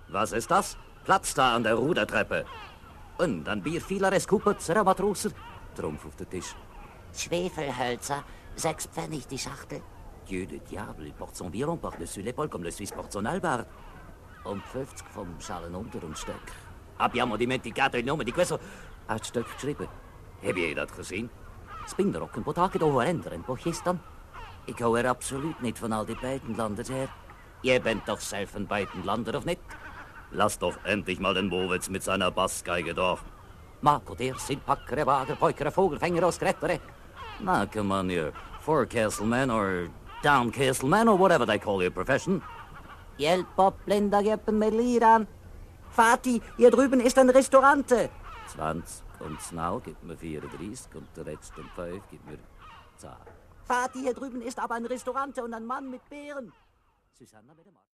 Was ist das? Platz da an der Rudertreppe. Und dann Bier vieler Kupperzer Matrosen. Trumpf auf den Tisch. Schwefelhölzer, 6 Pfennig die Schachtel. Dieu de diable, il porte son violon par-dessus l'épaule comme le Suisse porte son albar. Und 50 vom Schalen unter und Stöck. Abbiamo dimenticato il nome di questo... Hat Stöck geschrieben. Heb je dat gezien? Spin er ook een paar dagen door en een paar gisteren. Ik hou er absoluut niet van al die Buitenlanders her. Ihr bent doch selbst ein Buitenlander, of nicht? Lass doch endlich mal den Mowitz mit seiner Bassgeige doch. Marco, der sind Packere, Wager, Peukere, Vogelfänger aus Grettere. Na, come on, you forecastle man or downcastle man or whatever they call your profession. Hjälp upp, blinda Geppen med liran. Vati, hier drüben ist ein Restaurante. 20 und Snau gibt mir 34 und der letzte 5 gibt mir 10. Vati, hier drüben ist aber ein Restaurante und ein Mann mit Beeren. Susanna mit dem Mann.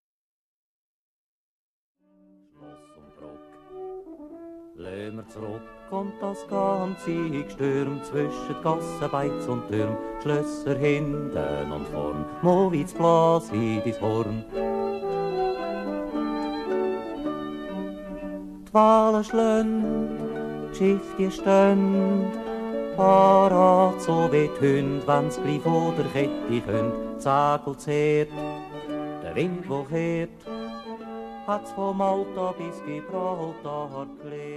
Schloss und Rock. Lehn wir zurück und das ganze Gestürm zwischen Gassenbeiz und Türm, Schlösser hinten und vorn, Mowitz blas in dein Horn. Die Wale schlönd, die Schiff die stönd, parat so wie die Hünd, wenn's gleich vor der Kette könnt, Segel zehrt, der Wind wo kehrt, hat's vom Malta bis Gibraltar geklärt.